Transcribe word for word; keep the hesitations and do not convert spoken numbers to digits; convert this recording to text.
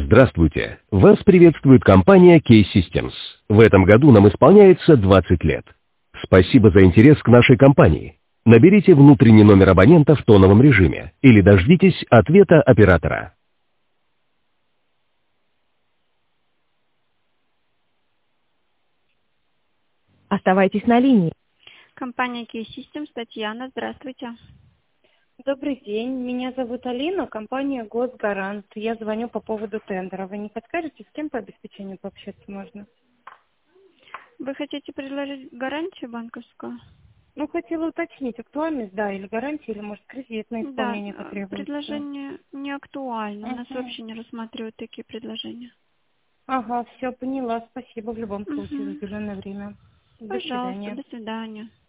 Здравствуйте! Вас приветствует компания Key Systems. В этом году нам исполняется двадцать лет. Спасибо за интерес к нашей компании. Наберите внутренний номер абонента в тоновом режиме или дождитесь ответа оператора. Оставайтесь на линии. Компания Key Systems, Татьяна, здравствуйте. Добрый день, меня зовут Алина, компания Госгарант. Я звоню по поводу тендера. Вы не подскажете, с кем по обеспечению пообщаться можно? Вы хотите предложить гарантию банковскую? Ну, хотела уточнить, актуальность, да, или гарантия, или, может, кредитное исполнение Да, потребуется. предложение не актуально. У нас Ага. вообще не рассматривают такие предложения. Ага, все, поняла. Спасибо в любом случае за Угу. уделенное время. До Пожалуйста, свидания. до свидания.